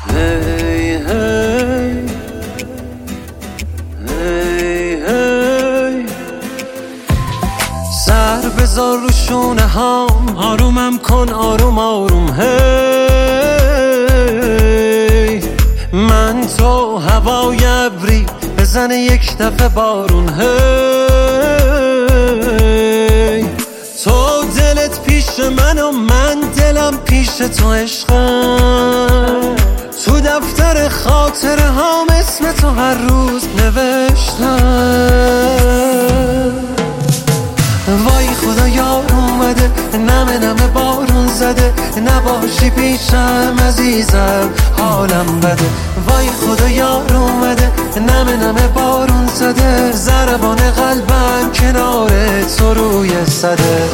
هی هی هی هی سر بذار رو شونه هام، آرومم کن آروم آروم. هی من تو هوای ابری بزنه یک دفعه بارون. هی تو دلت پیش من و من دلم پیش تو عشقم. تو دفتر خاطره هام اسم تو هر روز نوشتم. وای خدا یار اومده، نمه نمه بارون زده، نباشی پیشم عزیزم حالم بده. وای خدا یار اومده، نمه نمه بارون زده، ضربان قلبم کنار تو روی صده.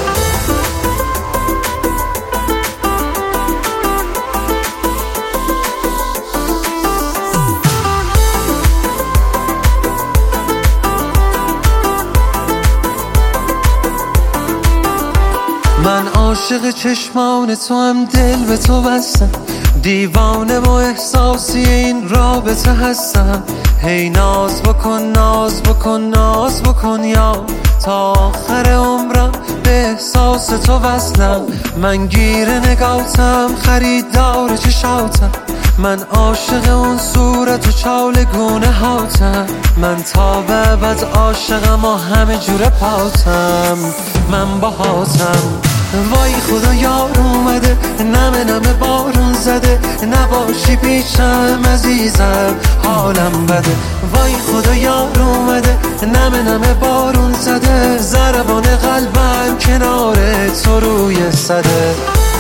من عاشق چشمان تو هم، دل به تو بستم، دیوانه و احساسی این رابطه هستم. هی ناز بکن ناز بکن ناز بکن یا تا آخر عمرم به احساس تو وصلم. من گیر نگاهتم خریدار چشاتم، من عاشق اون صورت و چالگونه هاتم. من تا به ابد عاشقم و همه جوره پاتم، من باهاتم. وای خدا یار اومده، نمه نمه بارون زده، نباشی پیشم عزیزم حالم بده. وای خدا یار اومده، نمه نمه بارون زده، ضربان قلبم کنار تو روی صده.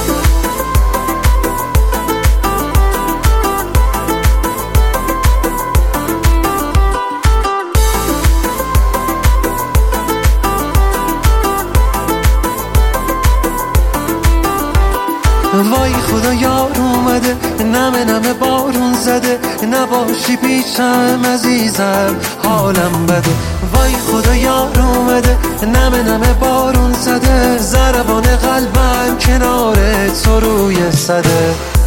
وای خدا یار اومده، نمه نمه بارون زده، نباشی پیشم عزیزم حالم بده. وای خدا یار اومده، نمه نمه بارون زده، ضربان قلبم کنار تو روی صده.